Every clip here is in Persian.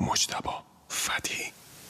مجتبی فتحی.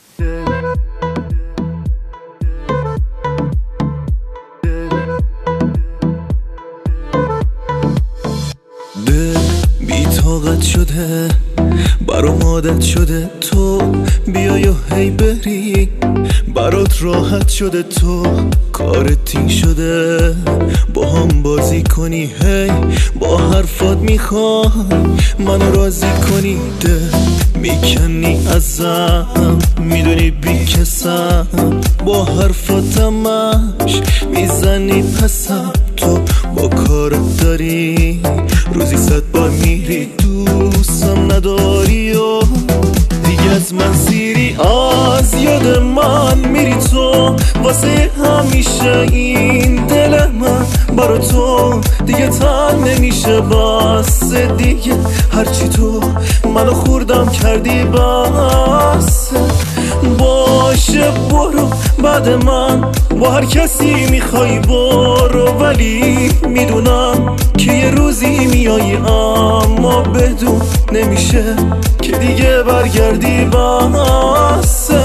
دل بی طاقت شده، برام عادت شده تو بیای و هی بری، برات راحت شده تو کارت تین شده، با هم بازی کنی هی با حرفات میخوای منو راضی کنی، دل میکنی ازم میدونی بی کسم، با حرفات همش میزنی پسم، تو با کارت داری روزی 100 بار میری دوستم نداری و دیگه از من سیری، از یاد من میری تو واسه همیشه، این دل من برا تو دیگه تن نمیشه، بس دیگه هرچی تو منو خوردم کردی بس، باشه برو بعد من با هر کسی میخوای برو، ولی میدونم که یه روزی میایی اما بدون نمیشه که دیگه برگردی بسه.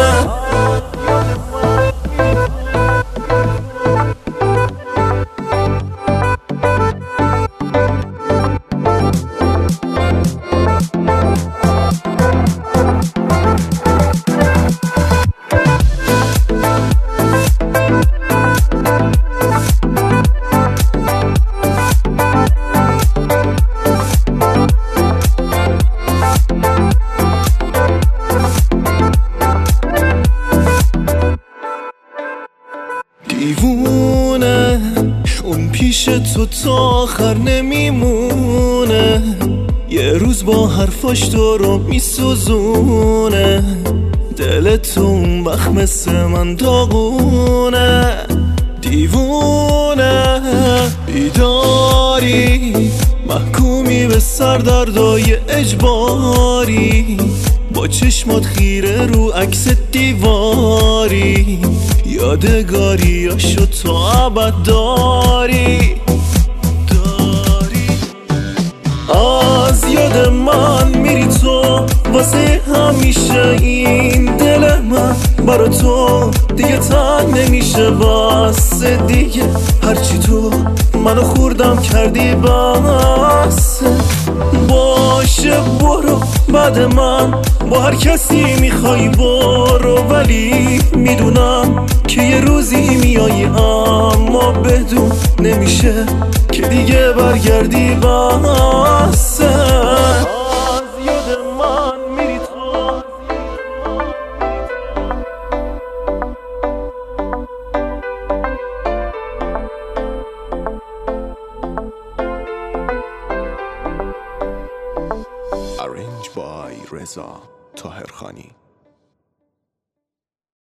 دیوونه اون پیش تو تا آخر نمیمونه، یه روز با حرفاش تو رو میسوزونه، دلت اون وقت مثل من داغونه، دیوونه بیداری محکومی به سردردای اجباری، با چشمات خیره رو عکس دیواری، یادگاریاشو تو ابد داری، از یاد من میری تو واسه همیشه، این دل من برا تو دیگه تن نمیشه، بس دیگه هرچی تو منو خوردم کردی بس، باشه برو بعد من با هر کسی میخوای برو، ولی میدونم که یه روزی میایی اما بدون نمیشه که دیگه برگردی بسه، از یاد من میری تو. Arranged by رضا طاهرخانی.